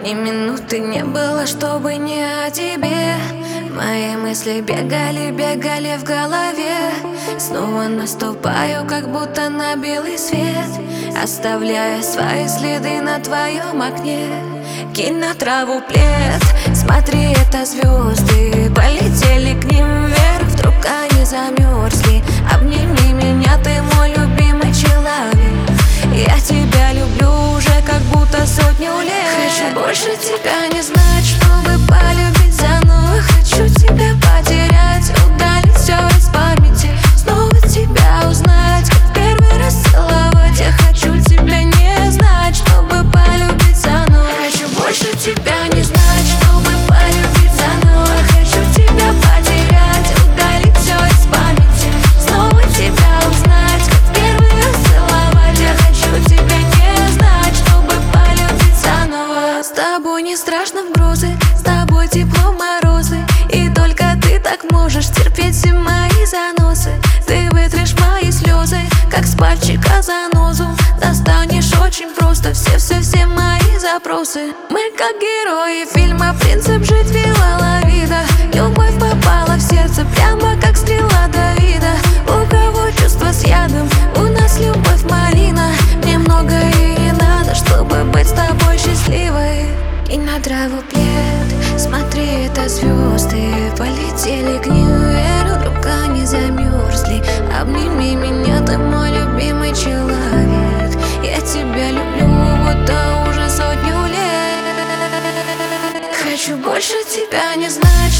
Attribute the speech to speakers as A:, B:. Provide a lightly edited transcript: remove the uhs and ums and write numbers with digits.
A: Ни минуты не было, чтобы не о тебе. Мои мысли бегали, бегали в голове. Снова наступаю, как будто на белый свет, оставляя свои следы на твоем окне. Кинь на траву плед, смотри, это звезды полетели к ним вверх, вдруг они замерзли. Обними меня, ты мой любимый человек. Я тебя люблю уже как будто сотню лет. Хочу больше тебя не знать, чтобы полюбить заново. Хочу тебя потерять, удалить все из памяти, снова тебя узнать, как первый раз целовать. Я хочу тебя не знать, чтобы полюбить заново. Хочу больше тебя не знать, чтобы полюбить заново. Хочу тебя потерять, удалить все из памяти, снова тебя узнать, как первый раз целовать. Я хочу тебя не знать, чтобы полюбить заново. С тобой не страшно в грозы, с тобой тепло в морозы, и только ты так можешь терпеть все мои заносы. Ты вытрешь мои слезы, как с пальчика занозу, достанешь очень просто все мои запросы. Мы как герои фильма «Принцип жить Вилла-Ловида». Любовь попала в сердце прямо как стрела Давида. У кого чувства с ядом, у нас любовь малина. Мне многое не надо, чтобы быть с тобой счастливой. И на траву плед, смотри, это звезды полетели к ним вверх, вдруг они замерзли. Обними меня, ты мой любимый человек. Я тебя люблю, будто уже сотню лет. Хочу больше тебя не знать,